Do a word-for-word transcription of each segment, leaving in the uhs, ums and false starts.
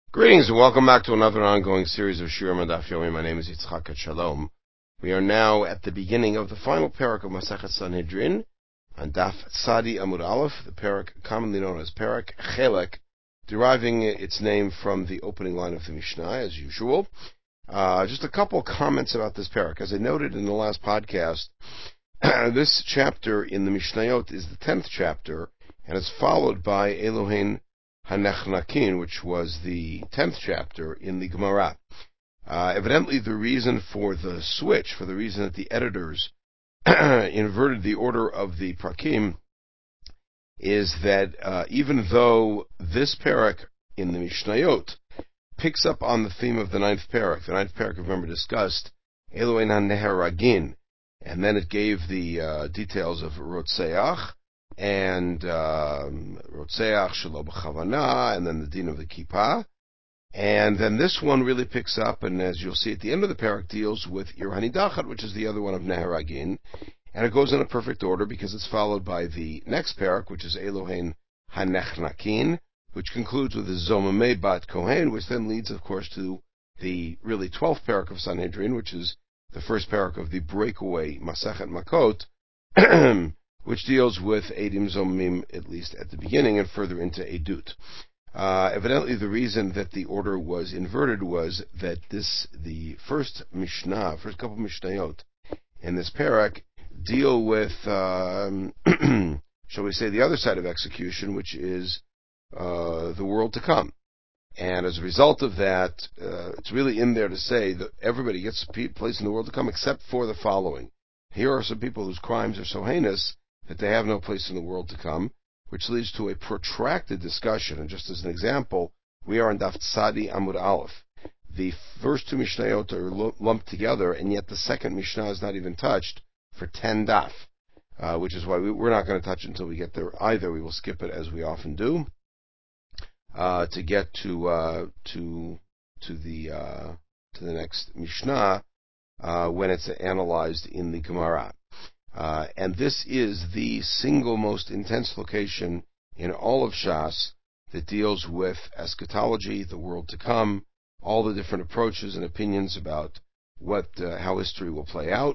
Greetings and welcome back to another ongoing series of Shiurim Daf Yomi. My name is Yitzchak Shalom. We are now at the beginning of the final parak of Masechet Sanhedrin on Daf Tzadi Amud Aleph, the parak commonly known as parak Chelek, deriving its name from the opening line of the Mishnah, as usual. Uh, just a couple comments about this parak. As I noted in the last podcast, this chapter in the Mishnayot is the tenth chapter, and it's followed by Elohein Hanechnakin, which was the tenth chapter in the Gemara. Uh, evidently, the reason for the switch, for the reason that the editors inverted the order of the prakim, is that uh, even though this parak in the Mishnayot picks up on the theme of the ninth parak, the ninth parak, remember, discussed Elohein HaNeharagin, and then it gave the uh, details of Rotseach, and Rotseach Shelo B'Chavana, and then the din of the Kippah. And then this one really picks up, and as you'll see at the end of the parak, deals with Ir Hanidachat, which is the other one of Neharagin. And it goes in a perfect order because it's followed by the next parak, which is Elohein HaNechnakin, which concludes with the Zomamei Bat Kohen, which then leads, of course, to the really twelfth parak of Sanhedrin, which is the first parak of the breakaway Masechet Makot, which deals with Eidim Zomim, at least at the beginning, and further into Edut. Uh, evidently, the reason that the order was inverted was that this, the first Mishnah, first couple of Mishnayot in this parak, deal with, um, shall we say, the other side of execution, which is uh, the world to come. And as a result of that, uh, it's really in there to say that everybody gets a place in the world to come except for the following. Here are some people whose crimes are so heinous that they have no place in the world to come, which leads to a protracted discussion. And just as an example, we are in Daf Tzadi Amud Aleph. The first two Mishnayot are lumped together, and yet the second Mishnah is not even touched for ten daf, uh, which is why we, we're not going to touch it until we get there either. We will skip it as we often do, uh, to get to uh, to to the uh, to the next Mishnah uh, when it's analyzed in the Gemara. Uh, and this is the single most intense location in all of Shas that deals with eschatology, the world to come, all the different approaches and opinions about what uh, how history will play out.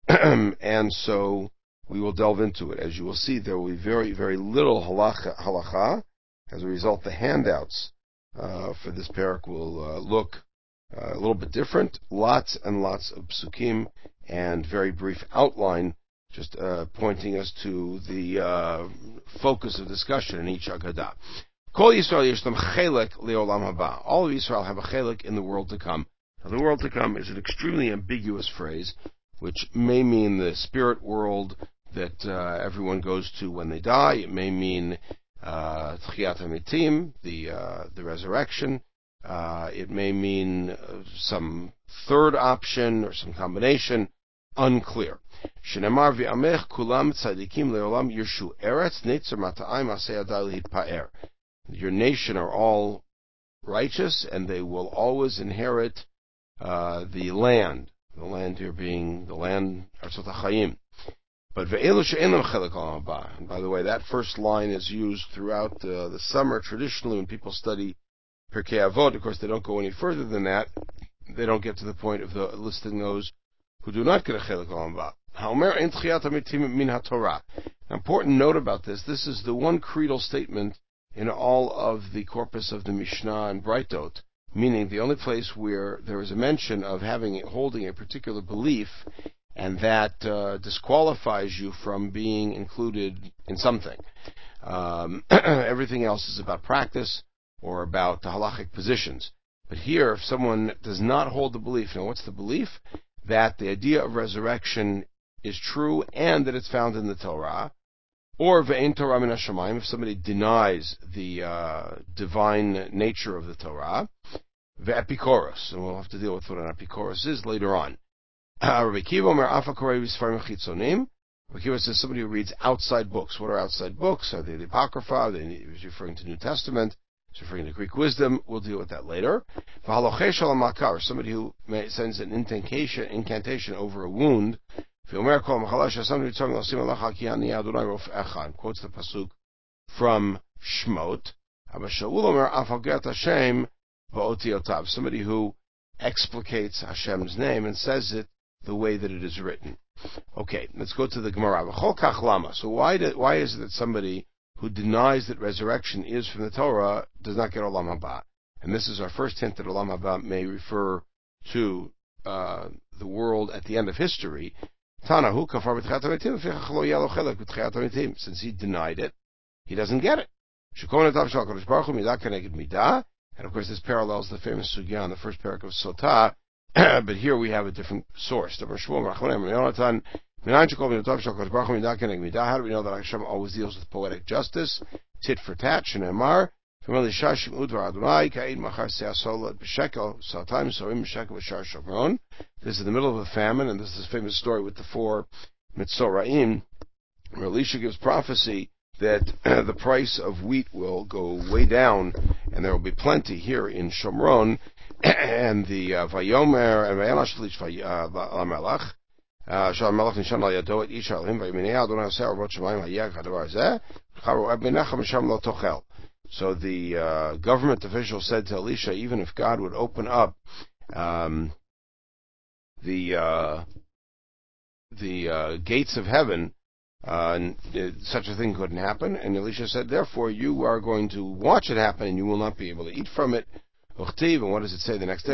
And so we will delve into it. As you will see, there will be very, very little halacha. halacha. As a result, the handouts uh, for this parak will uh, look uh, a little bit different. Lots and lots of psukim and very brief outline, just uh, pointing us to the uh, focus of discussion in each Agadah. Kol Yisrael yeshlom chelek leolam haba. All of Israel have a chelek in the world to come. Now, the world to come is an extremely ambiguous phrase, which may mean the spirit world that uh, everyone goes to when they die. It may mean uh, Tchiyat HaMetim, the uh, the resurrection. Uh, it may mean uh, some third option or some combination. Unclear. Shenemar v'amech kulam tzadikim leolam yirshu eretz netzer mata'im aseh adai lehitpa'er. Your nation are all righteous, and they will always inherit uh, the land. The land here being the land Arzot HaChaim. But ve'elu she'enam chelek olam haba. And by the way, that first line is used throughout uh, the summer. Traditionally, when people study Pirkei Avot, of course, they don't go any further than that. They don't get to the point of the, listing those who do not get a chelek olam haba. Haomer ein tchiyat hamitim min haTorah. An important note about this: this is the one creedal statement in all of the corpus of the Mishnah and Breitot, meaning the only place where there is a mention of having holding a particular belief, and that uh, disqualifies you from being included in something. Um, everything else is about practice or about the halachic positions. But here, if someone does not hold the belief, now what's the belief? That the idea of resurrection is true and that it's found in the Torah, or ve'ein Torah min hashamayim, if somebody denies the uh, divine nature of the Torah, ve'epikoros, and we'll have to deal with what an epikoros is later on. Rabbi Kiva omer afa korei v'sfarim chitzonim. Rabbi Kiva says somebody who reads outside books. What are outside books? Are they the Apocrypha? Are they referring to New Testament? It's referring to Greek wisdom. We'll deal with that later. V'halochesh al makar, somebody who sends an incantation, incantation over a wound. Quotes the pasuk from Shmot. va'otiotav, somebody who explicates Hashem's name and says it the way that it is written. Okay, let's go to the Gemara. V'chol kach lama. So why did, why is it that somebody who denies that resurrection is from the Torah does not get Olam Haba? And this is our first hint that Olam Haba may refer to uh, the world at the end of history. Tanahu kafar b'tchiyat hamitim, v'fichach lo yeh lo chelek b'tchiyat hamitim. Since he denied it, he doesn't get it. Shekon etav shal Kadosh Baruch Hu midah keneged midah. And of course, this parallels the famous sugya in the first parak of Sotah. But here we have a different source. How do we know that Hashem always deals with poetic justice? Tit for tat, Shneimar. This is the middle of a famine, and this is a famous story with the four Mitzoraim, where Elisha gives prophecy that uh, the price of wheat will go way down, and there will be plenty here in Shomron. And the Vayomer and Vayamash Lich Vayamelach Shal Melach Nishan Al Yado Et Isha Elohim Vayiminei Adonai Aseh Arvot Shemayim Hayag Hadavar Zeh Charu Ab Menachem Sham Lo Tochel. So the uh, government official said to Elisha, even if God would open up um, the uh, the uh, gates of heaven, uh, such a thing couldn't happen. And Elisha said, therefore, you are going to watch it happen, and you will not be able to eat from it. And what does it say the next day?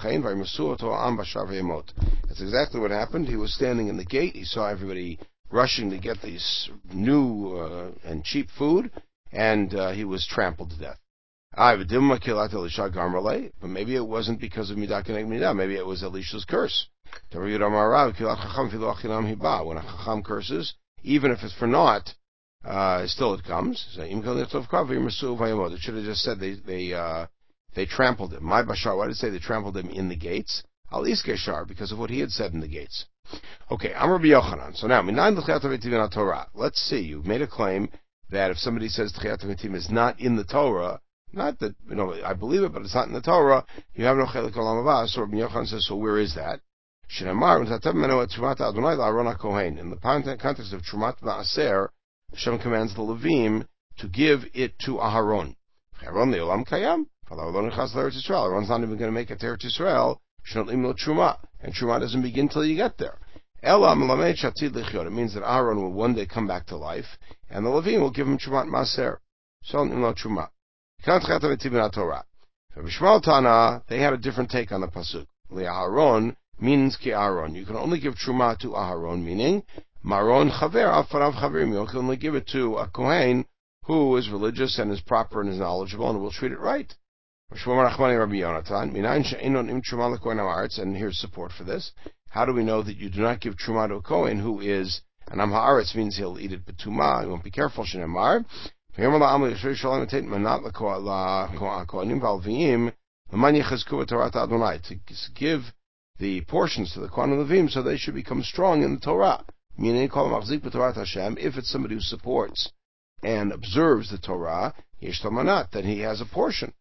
That's exactly what happened. He was standing in the gate. He saw everybody rushing to get this new uh, and cheap food, and uh, he was trampled to death. But maybe it wasn't because of midah keneged midah. Maybe it was Elisha's curse. When a chacham curses, even if it's for naught, uh, still it comes. It should have just said they they uh, they trampled him. My bashar, why did it say they trampled him in the gates? Al iskeshar, because of what he had said in the gates. Okay, I'm Rabbi Yochanan. So now, Torah. Let's see. You've made a claim that if somebody says Tchiyat HaMetim is not in the Torah, not that, you know, I believe it, but it's not in the Torah, you have no Chelik Olam Haba. So Rabbi Yochanan says, so where is that? In the context of Trumat Ma'aser, Hashem commands the Levim to give it to Aharon. Aharon's not even going to make it to Eretz Yisrael. And Truma doesn't begin till you get there. It means that Aaron will one day come back to life, and the Levim will give him Trumat Maser. So Truma. They had a different take on the pasuk. Le'Aaron means ki Aaron. You can only give Truma to Aharon, meaning Maron Chaver Afarav Chaverim. You can only give it to a Kohen who is religious and is proper and is knowledgeable and will treat it right. And here's support for this. How do we know that you do not give Truma to a Kohen who is an Am Haaretz, means he'll eat it Betuma, he won't be careful, Shenemar. To give the portions to the Kohen Levim so they should become strong in the Torah. Meaning, if it's somebody who supports and observes the Torah, then he has a portion.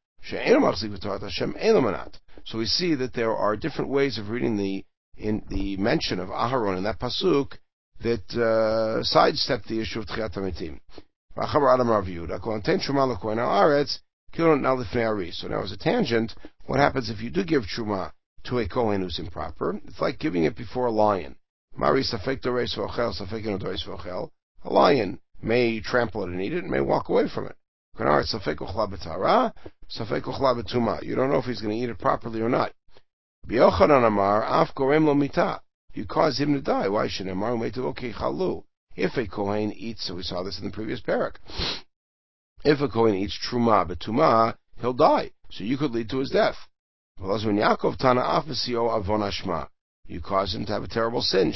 So we see that there are different ways of reading the in the mention of Aharon in that pasuk that uh, sidestep the issue of Tchiyat HaMetim. So now as a tangent, what happens if you do give Truma to a Kohen who's improper? It's like giving it before a lion. A lion may trample it and eat it, and may walk away from it. You don't know if he's going to eat it properly or not. You cause him to die. Why should Amar? If a Kohen eats, so we saw this in the previous parak. If a Kohen eats Truma Betuma, he'll die. So you could lead to his death. You cause him to have a terrible sin.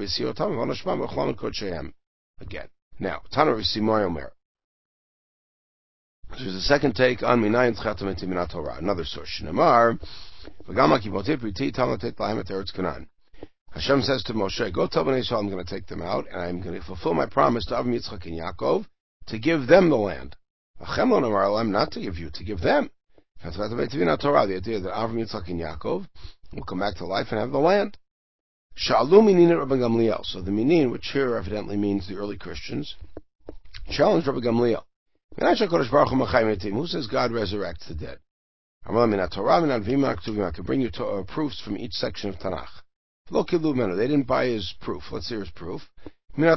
Again. Now, Tana Risimoyomer. There's a second take on Minayin Tchiyat HaMetim min Torah. Another source. Shnemar, V'gam HaKivotei Priti Tal Notet Lahem Et Eretz Canaan. Hashem says to Moshe, go tell Bnei Yisrael I'm going to take them out, and I'm going to fulfill my promise to Avram, Yitzchak, and Yaakov to give them the land. V'chem lo namar Elam, not to give you, to give them. Tchiyat HaMetim min Torah, the idea that Avram, Yitzchak, and Yaakov will come back to life and have the land. Sha'alu minin Rabbi Gamliel. So the minin, which here evidently means the early Christians, challenged Rabbi Gamliel. Who says God resurrects the dead? I can bring you to, uh, proofs from each section of Tanakh. They didn't buy his proof. Let's hear his proof. Now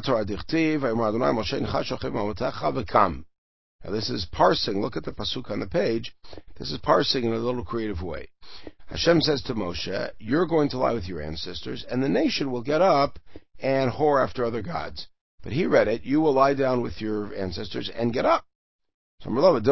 this is parsing. Look at the pasuk on the page. This is parsing in a little creative way. Hashem says to Moshe, you're going to lie with your ancestors, and the nation will get up and whore after other gods. But he read it, you will lie down with your ancestors and get up. So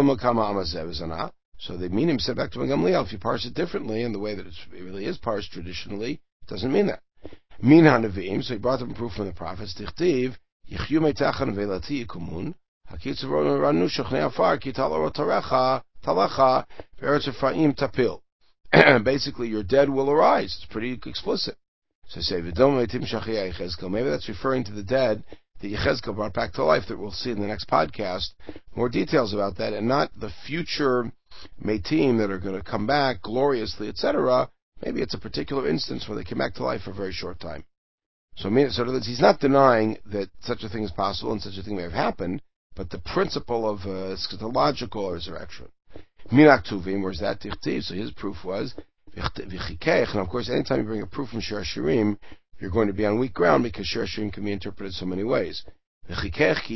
the meaning said back to Gamliel, if you parse it differently, in the way that it's, it really is parsed traditionally, it doesn't mean that. Min hanavim, so he brought them proof from the prophets. Tichtiv, yichyu meitachan ve'lati yikumun, hakitzu ranu shochnei afar, ki talaro tarecha, talacha, ve'eretz Ephraim tapil. Basically, your dead will arise. It's pretty explicit. So say, v'dom meitim shachiyah Yechezkel. Maybe that's referring to the dead that Yechezkel brought back to life, that we'll see in the next podcast. More details about that, and not the future meitim that are going to come back gloriously, et cetera. Maybe it's a particular instance where they came back to life for a very short time. So, so he's not denying that such a thing is possible and such a thing may have happened, but the principle of uh, eschatological resurrection. Minak Tuvim, where's that tichtiv? So his proof was, and of course, anytime you bring a proof from Shir Hashirim, you're going to be on weak ground because Shir Hashirim can be interpreted so many ways. He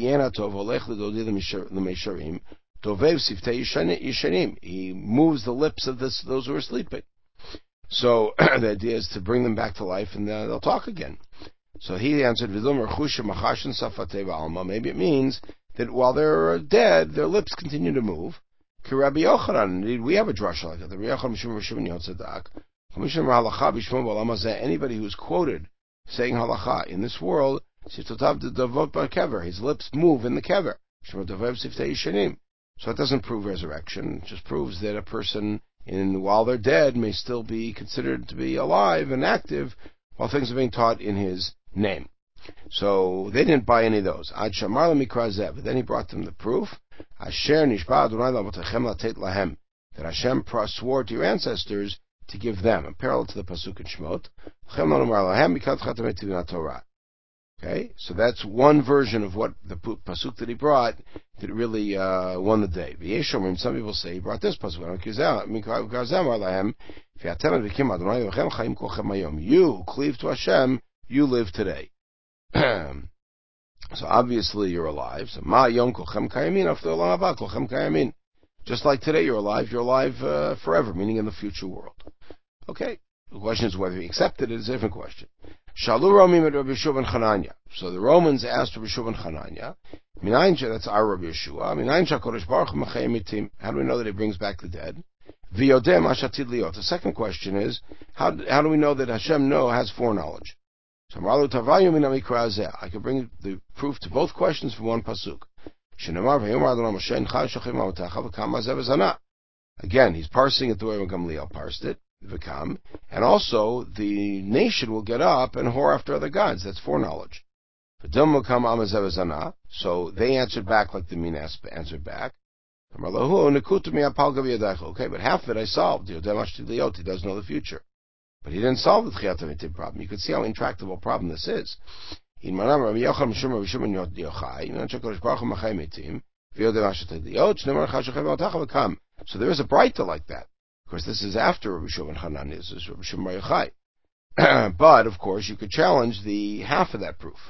moves the lips of this, those who are sleeping. So the idea is to bring them back to life, and uh, they'll talk again. So he answered, maybe it means that while they're dead, their lips continue to move. Rabbi Yochanan, indeed, we have a drasha like that. The Rabbi Yochanan, anybody who's quoted saying halacha in this world, his lips move in the kever. So it doesn't prove resurrection. It just proves that a person, in while they're dead, may still be considered to be alive and active while things are being taught in his name. So they didn't buy any of those. But then he brought them the proof. That Hashem swore to your ancestors to give them, a parallel to the pasuk in Shemot. Okay, so that's one version of what the pasuk that he brought that really uh, won the day. Some people say he brought this pasuk. You cleave to Hashem, you live today. So obviously you're alive. So ma yom kolchem kayamin after olam haba kolchem kayamin. Just like today you're alive, you're alive uh, forever, meaning in the future world. Okay. The question is whether he accepted it is a different question. Shalu Romim at Rabbi Yeshua ben Chananya. So the Romans asked Rabbi Yeshua ben Chananya, Minayin, that's our Rabbi Yeshua, Minayin shakodesh baruch hu mechayim mitim. How do we know that he brings back the dead? V'yodem ashatid liot. The second question is, how, how do we know that Hashem know has foreknowledge? I can bring the proof to both questions from one pasuk. Again, he's parsing it the way Gamliel parsed it, Vikam, and also the nation will get up and whore after other gods. That's foreknowledge. So they answered back like the Minas answered back. Okay, but half of it I solved. He does know the future. But he didn't solve the Tchiyat HaMetim problem. You can see how intractable a problem this is. So there is a Braita like that. Of course, this is after Rabbi Shimon ben Chananya. This is Rabbi Shimon bar Yochai. But, of course, you could challenge the half of that proof.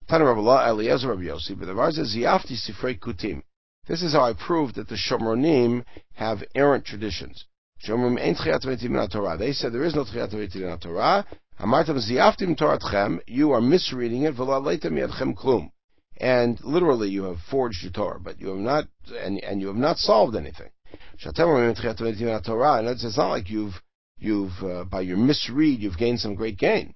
This is how I proved that the Shomronim have errant traditions. They said there is no Tchiyat HaMetim in Torah. You are misreading it. And literally, you have forged your Torah, but you have not, and, and you have not solved anything. And it's not like you've, you've uh, by your misread, you've gained some great gain.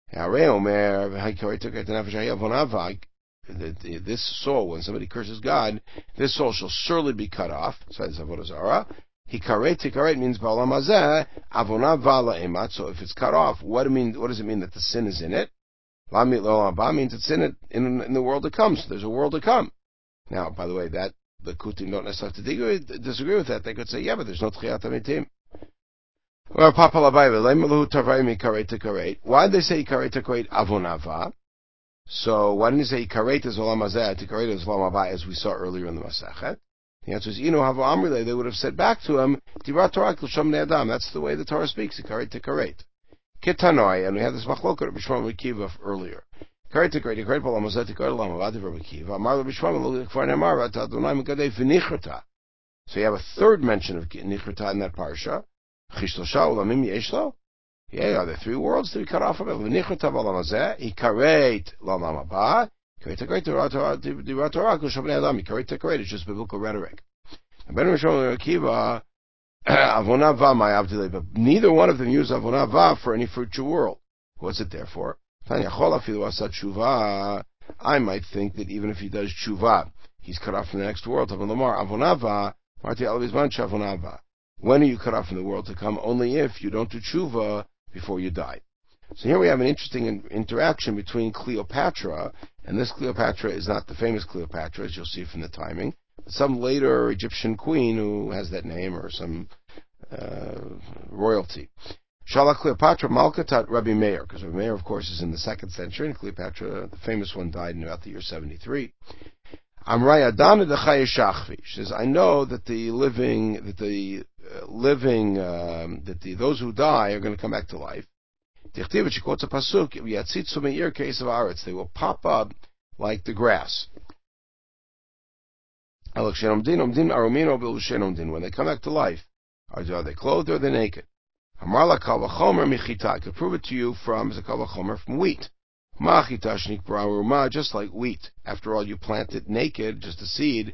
This soul, when somebody curses God, this soul shall surely be cut off. So Hikaret, hikaret means ba'olam hazeh, avona v'ala emat. So if it's cut off, what, it mean, what does it mean that the sin is in it? Lamit l'olam haba means it's in it in, in the world to come. So there's a world to come. Now, by the way, that the Kutim don't necessarily disagree with that. They could say, yeah, but there's no Tchiyat HaMetim. Why did they say hikaret hikaret avona va? So why didn't they say hikaret is olam hazeh, hikaret is olam haba, as we saw earlier in the Masachet? The answer is, Inu Havu Amrile, they would have said back to him, Dirat Torah L'Sham Bnei Adam. That's the way the Torah speaks, Ikaret Tikaret. Kitanoi, and we had this machlokah Rabbi Shmuel Kiva earlier. Ikaret Tikaret, Ikaret Palamazet, Ikaret Lam, Avadi Rabbi Kiva, Amar Rabbi Shmuel, Kfar Nemar, Adonai Megadei V'Nichrata. So you have a third mention of Nichrata in that parsha. Chishlosha Ulamim Yeshlo. Yeah, are there three worlds to be cut off of it? V'Nichrata Balamazeh, Ikaret Lam Abba. It's just biblical rhetoric. But neither one of them use avonava for any future world. What's it there for? I might think that even if he does tshuva, he's cut off from the next world. When are you cut off from the world to come? Only if you don't do tshuva before you die. So here we have an interesting in- interaction between Cleopatra, and this Cleopatra is not the famous Cleopatra, as you'll see from the timing, but some later Egyptian queen who has that name, or some uh, royalty. Shala Cleopatra Malkatat Rabbi Meir, because Rabbi Meir, of course, is in the second century, and Cleopatra, the famous one, died in about the year seventy-three. Amraya Dana de Chayeshachvi. She says, I know that the living, that the uh, living, um, that the those who die are going to come back to life. They will pop up like the grass. When they come back to life, are they clothed or are they naked? I could prove it to you from from wheat. Just like wheat. After all, you plant it naked, just a seed.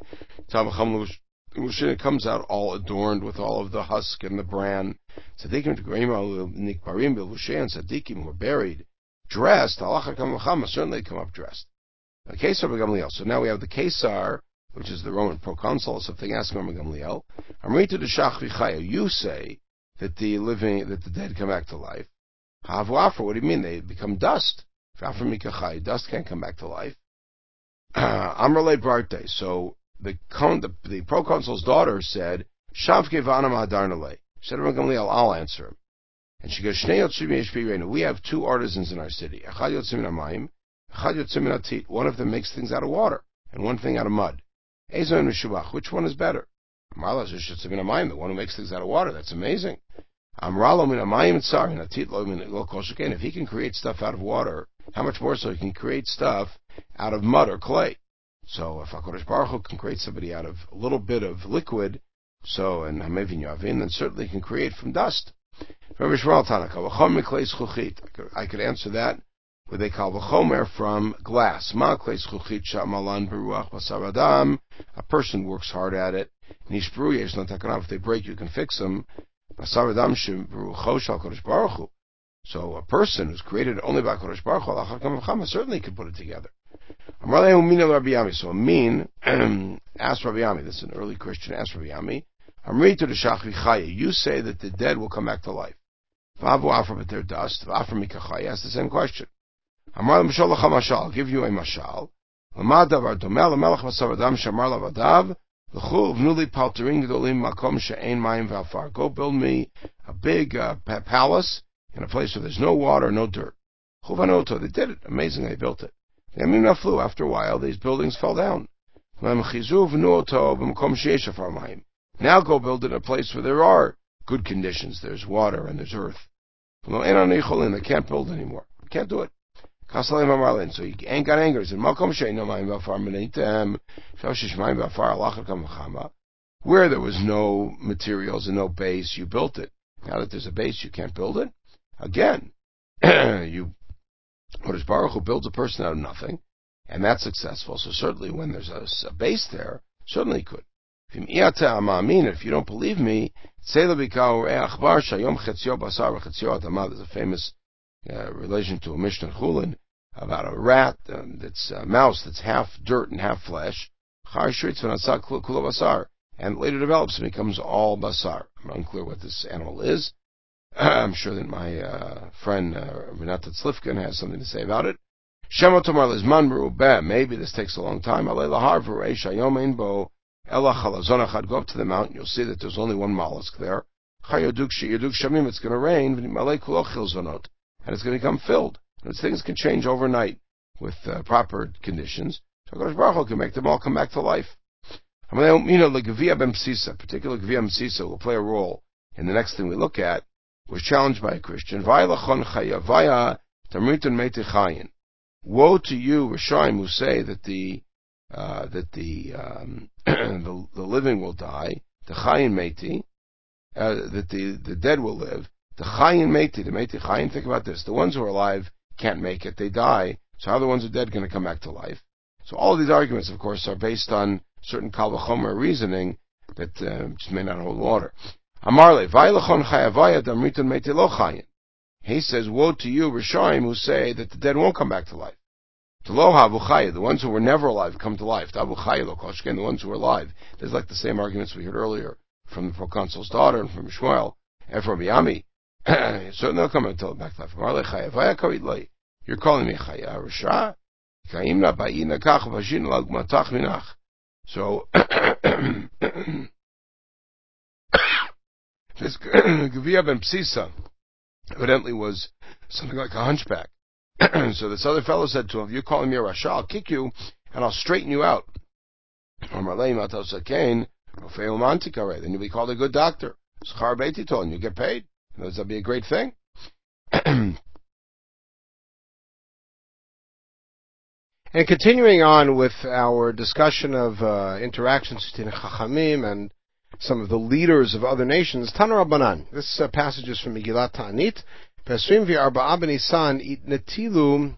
It comes out all adorned with all of the husk and the bran. Tzaddikim nikbarim b'lushen, tzaddikim who are buried, dressed, halacha kam v'chama, certainly come up dressed. Kesar b'Gamliel. So now we have the Kesar, which is the Roman proconsul, something asking Rabbi Gamliel. Amritu d'shach v'chaya. You say that the living, that the dead come back to life. Havu afra. What do you mean? They become dust. Afra mikachai. Dust can't come back to life. Amrle brarte. So the the, the proconsul's daughter said, Shavke v'anam hadarnale. She said, Rabbi Gamliel, I'll answer him. And she goes, we have two artisans in our city. One of them makes things out of water, and one thing out of mud. Which one is better? The one who makes things out of water. That's amazing. If he can create stuff out of water, how much more so he can create stuff out of mud or clay? So if HaKadosh Baruch Hu can create somebody out of a little bit of liquid, so, and Hamevin Yavin, then certainly can create from dust. I could answer that with a kal v'chomer from glass. A person works hard at it. If they break, you can fix them. So a person who's created only by Kodesh Baruch Hu certainly can put it together. So a mean asked Rabbi Yami, this is an early Christian, asked Rabbi Yami, you say that the dead will come back to life. But they're dust. Ask the same question. I'll give you a mashal. Go build me a big uh, palace in a place where there's no water, no dirt. They did it. Amazing, they built it. After a while, these buildings fell down. Now go build it in a place where there are good conditions. There's water and there's earth. They can't build anymore. Can't do it. So he ain't got anger. He said, where there was no materials and no base, you built it. Now that there's a base, you can't build it. Again, you, Kodesh Baruch Hu builds a person out of nothing, and that's successful. So certainly when there's a, a base there, certainly could. If you don't believe me, there's a famous uh, relation to a Mishnah Chulin about a rat um, that's a mouse that's half dirt and half flesh, and later develops and becomes all basar. I'm unclear what this animal is. I'm sure that my uh, friend uh, Renata Tzlifkin has something to say about it. Maybe this takes a long time. Go up to the mountain, you'll see that there's only one mollusk there. It's going to rain, and it's going to become filled. And things can change overnight with uh, proper conditions. So Kodesh Baruch Hu can make them all come back to life. You know, the Gevia ben Psisa, particular Gevia ben Psisa, will play a role in the next thing we look at, was challenged by a Christian. Woe to you, Rishaim, who say that the uh, that the, um, the the living will die, the Chayin Meiti, uh, that the, the dead will live, the Chayin Meiti, the Meiti Chayin. Think about this: the ones who are alive can't make it; they die. So how are the ones who are dead going to come back to life? So all of these arguments, of course, are based on certain Kal V'chomer reasoning that uh, just may not hold water. Amarle, Vailachon Chayavaya Damriton Meiti Lo Chayin. He says, woe to you, Rishaim, who say that the dead won't come back to life. Taloha Abuchaya, the ones who were never alive come to life. Abuchaya Lo Koshken, the ones who were alive. There's like the same arguments we heard earlier from the proconsul's daughter and from Shmuel, and from Yami. So they'll come and tell back to life. Amarle Chayavaya Kavit Loi. You're calling me Chaya Risha? Kaimna Ba'ina Kach Vajin Lag Matach Minach. So, this Gevia ben Psisa evidently was something like a hunchback. So this other fellow said to him, you're calling me a Rasha, I'll kick you and I'll straighten you out. Then you'll be called a good doctor. Schar Beititol, and you get paid. That'll be a great thing. And continuing on with our discussion of uh, interactions between Chachamim and some of the leaders of other nations, Tana Rabbanan. This uh, passage is from Megillat Ta'anit. Pesrim v'arba'a b'Nisan itnetilu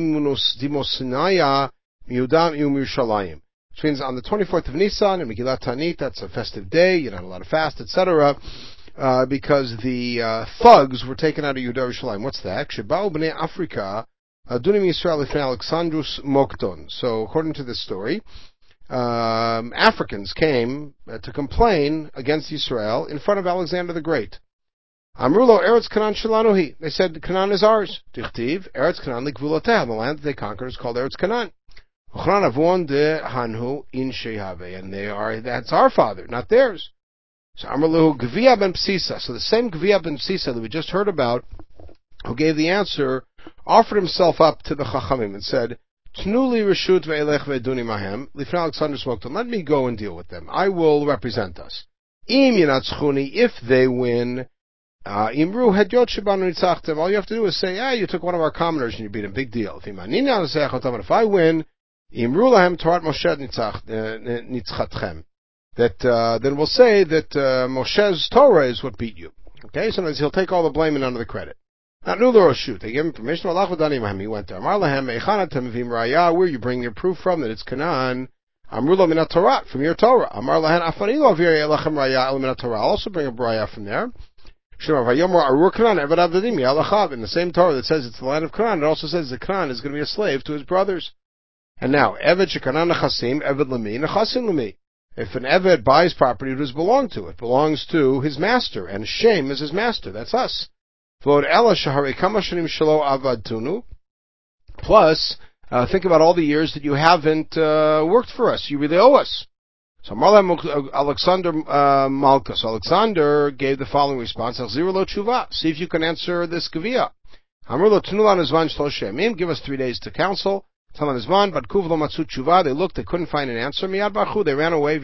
dimosinaya miudam u'mirushalayim. Which means on the twenty-fourth of Nisan in Megillat Ta'anit, that's a festive day. You're not allowed to fast, et cetera. Uh, because the uh, thugs were taken out of Yehuda Yerushalayim. What's that? Sheba'u b'nei Afrika Adunim Yisrael Lifnei Alexandrus Mokton. So, according to this story, um, Africans came uh, to complain against Israel in front of Alexander the Great. Amrulo Eretz Canaan Shelanuhi. They said Canaan is ours. Tichtiv Eretz Canaan Likvuloteh. The land that they conquered is called Eretz Canaan. Uchran Avon de Hanhu in Shehave, and they are that's our father, not theirs. So Amrulo Gevia ben Psisa. So the same Gevia ben Psisa that we just heard about, who gave the answer, offered himself up to the Chachamim and said, Tnuli Reshut ve'elech ve'eduni mahem, Lifnei Alexander Smokton, let me go and deal with them. I will represent us. Im yinatzchuni, if they win, Imru hedyot shebanu nitzachtem, all you have to do is say, yeah, you took one of our commoners and you beat him, big deal. If I win, Imru lahem Torat Moshe nitzchatchem, that uh, then we'll say that uh, Moshe's Torah is what beat you. Okay, sometimes he'll take all the blame and none of the credit. Not Nulor shoot. They gave him permission. He went there. Amar lahem eichanatem v'im raya. Where you bring your proof from that it's Canaan? Amrulo minat Torah, from your Torah. Amar lahen afanilo v'yirei elachem raya el minat Torah. Also bring a raya from there. Shema v'yomor arur Canaan eved avdadim yalachav. In the same Torah that says it's the land of Canaan, it also says that Canaan is going to be a slave to his brothers. And now eved shekanan nechasim eved lemi nechasim lemi. If an eved buys property, it does belong to it. Belongs to his master, and Shem is his master. That's us. Plus, uh, think about all the years that you haven't uh, worked for us. You really owe us. So Alexander uh, Malchus. Alexander gave the following response: see if you can answer this Gevia. Give us three days to counsel. They looked, they couldn't find an answer. They ran away.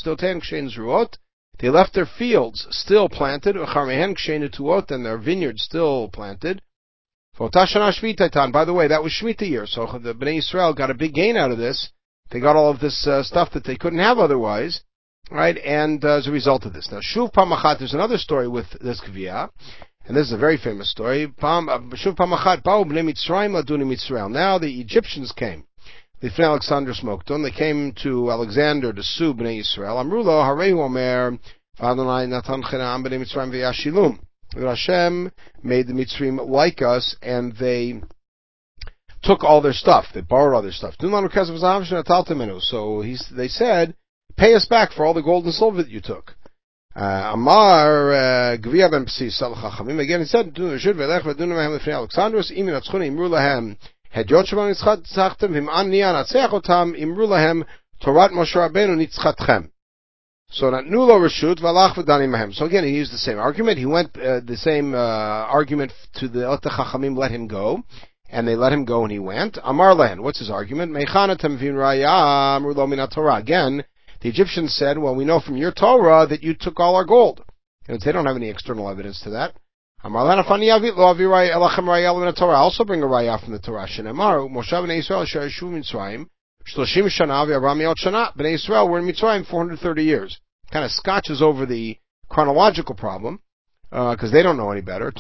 They left their fields still planted, and their vineyards still planted. By the way, that was Shemitah year, so the Bnei Yisrael got a big gain out of this. They got all of this uh, stuff that they couldn't have otherwise, right? And uh, as a result of this, now Shuv Pamachat, there's another story with this Gevia, and this is a very famous story. Shuv Pamachat Ba'u Bnei Mitzrayim Laduni Mitzrayim. Now the Egyptians came. Lifnei Alexander Smokton. They came to Alexander to sue Bnei Yisrael. Amrulo Harehu Omer Adonai Natan Chenam Bnei Mitzrayim v'Yashilum. Hashem made the Mitzrayim like us, and they took all their stuff. They borrowed all their stuff. So he's, they said, pay us back for all the gold and silver that you took. Uh, Amar Gevia ben Psisa al Chachamim. Again, he said, Alexandros imin atzchuni imru lahem hedyot shebanu nitzchatchem v'im'an niyan atzeach otam imru lahem Torat Moshe Rabbeinu nitzchatchem. So Nulo Reshut Valach V'Dani Mahem. So again, he used the same argument. He went uh, the same uh, argument to the Ota Chachamim, let him go, and they let him go, and he went. Amar Lehen, what's his argument? Meichana Temvin Raya Amrulo Minat Torah. Again, The Egyptians said, well, we know from your Torah that you took all our gold. And they don't have any external evidence to that. I also bring a raya from the Torah. Shenemar, Moshe b'nei Yisrael she'yeshu Mitzrayim, Shloshim shana v'Aram me'ot shana. B'nei Yisrael were in Mitzrayim four hundred thirty years. Kind of scotches over the chronological problem, because uh, they don't know any better.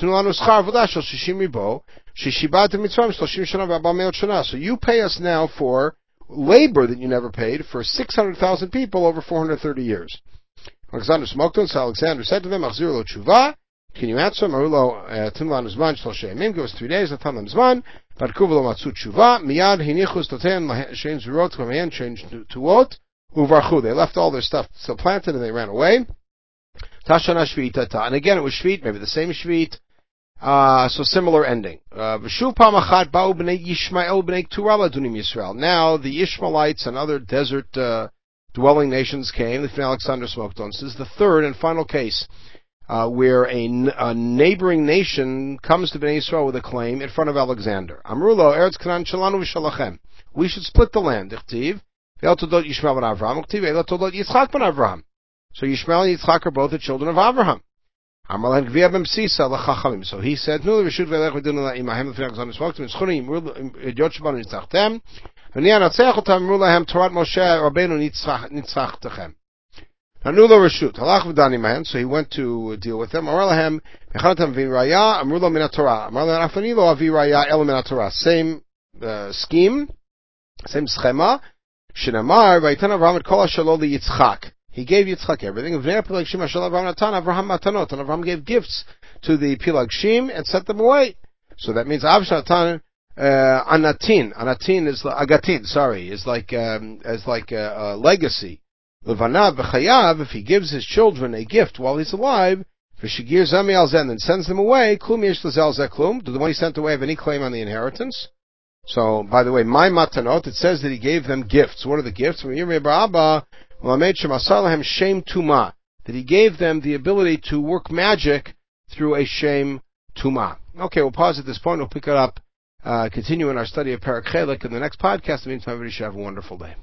So you pay us now for labor that you never paid for six hundred thousand people over four hundred thirty years. Alexander smoked so Alexander said to them, can you answer? Marulo Timlan Uzman Shloshe give us three days, Latam Zman, Barkuvalo Matsu Tshuva, Miyad Hinichus Toten change the road to command, change to what? Uvarchu. They left all their stuff still planted and they ran away. Tashana Shvita Ta. And again it was Shvit, maybe the same Shvit. Uh, so similar ending. V'shuv Pamachat Ba'u B'nei Yishmael B'nei Turala Dunim Yisrael. Now the Ishmaelites and other desert uh, dwelling nations came. The Alexander smoked on. So this is the third and final case. Uh, where a, a neighboring nation comes to Bnei Yisrael with a claim in front of Alexander. Amrulo, Eretz Canaan Shalanu v'Shalachem. We should split the land. Ichtiv, Ve'el Todot Yishmael ben Avraham, Ichtiv, Ve'el Todot Yitzchak ben Avraham. So Yishmael and Yitzchak are both the children of Avraham. Amralen Gvia ben Psisa l'Chachamim. So he said, Nu l'Reshut ve'elech v'dinu la'imahem l'fnei Alexander smoked him. Schuni Yod Shabban nitzachtem. V'ni anatzech otam Amrulahem Torat Moshe Rabbeinu nitzchachtechem. Anulo Rashut, Halach v'dani man, so he went to deal with them. Amrulahem, Mechanatam v'iraya, Amrulo min Torah. Amrulahem afanilo aviraya el min Torah. Same uh, scheme, same schema. Shinamar v'yitan Avraham et kol hashalo liYitzchak. He gave Yitzchak everything. V'nei Pilag Shim hashal Avraham natan Avraham matanot, and Avraham gave gifts to the Pilag Shim and sent them away. So that means Avsha natan uh, anatin. Anatin is agatin. Sorry, is like um, is like a, a legacy. Levanav v'chayav, if he gives his children a gift while he's alive, v'shigir zami al zen, and sends them away, klum yesh l'zel zeh klum. Did the one he sent away have any claim on the inheritance? So, by the way, my matanot, it says that he gave them gifts. What are the gifts? That he gave them the ability to work magic through a shem tuma. Okay, we'll pause at this point. We'll pick it up, uh, continue in our study of Parak Chelik in the next podcast. In the meantime, everybody should have a wonderful day.